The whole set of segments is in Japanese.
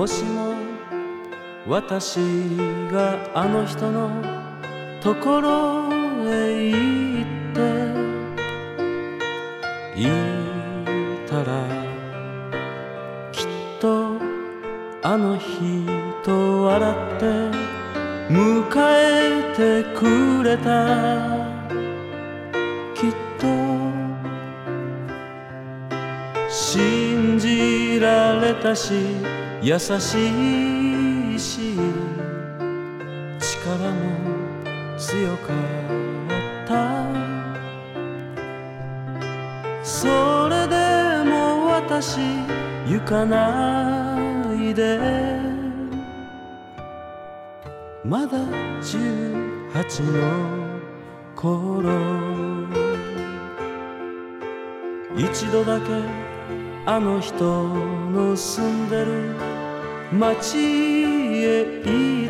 もしも私があの人のところへ行っていたら、きっとあの人笑って迎えてくれた。きっと信じられたし優しいし力も強かった。それでも私行かないで、まだ18の頃、一度だけあの人の住んでる町へ行った。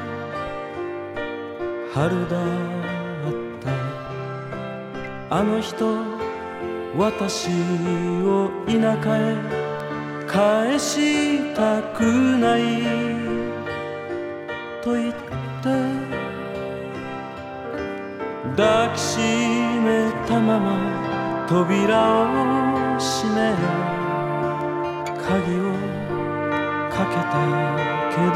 春だった。あの人私を田舎へ返したくないと言って抱きしめたまま扉を閉め鍵をかけたけ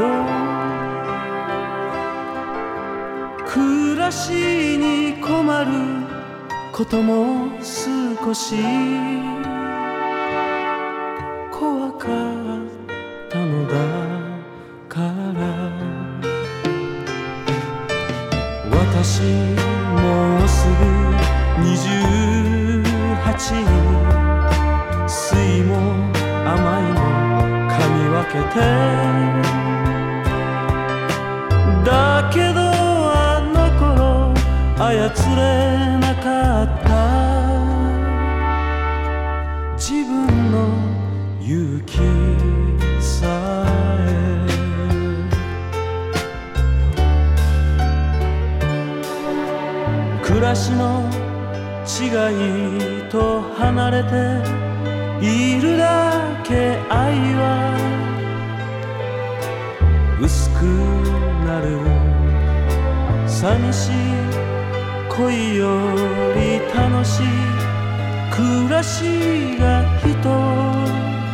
ど、暮らしに困ることも少し怖かったのだから、私もうすぐ28、酸いも甘いも噛み分けて、だけどあの頃操れなかった自分の勇気さえ。暮らしの違いと離れているだけ愛は薄くなる。寂しい恋より楽しい暮らしが人を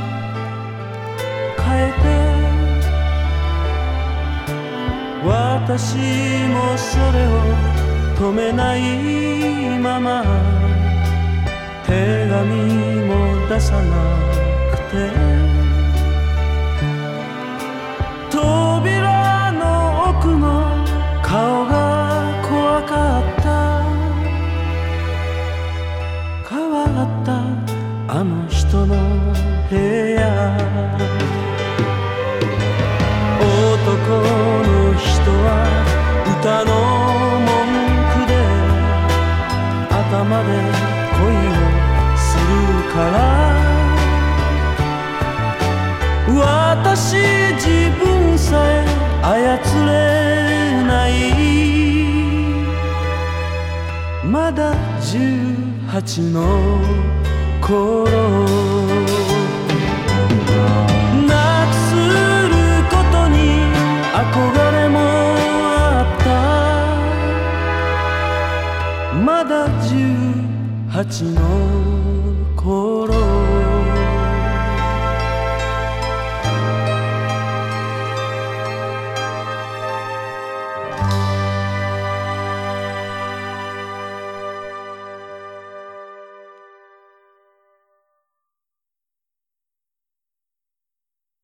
変えて、私もそれを止めないまま手紙も出さなくて、扉の奥の顔が怖かった。変わったあの人の部屋、男の人は歌の文句で頭で恋をするから、私自分さえ操れない。まだ18の頃、なくすることに憧れもあった。まだ18の頃。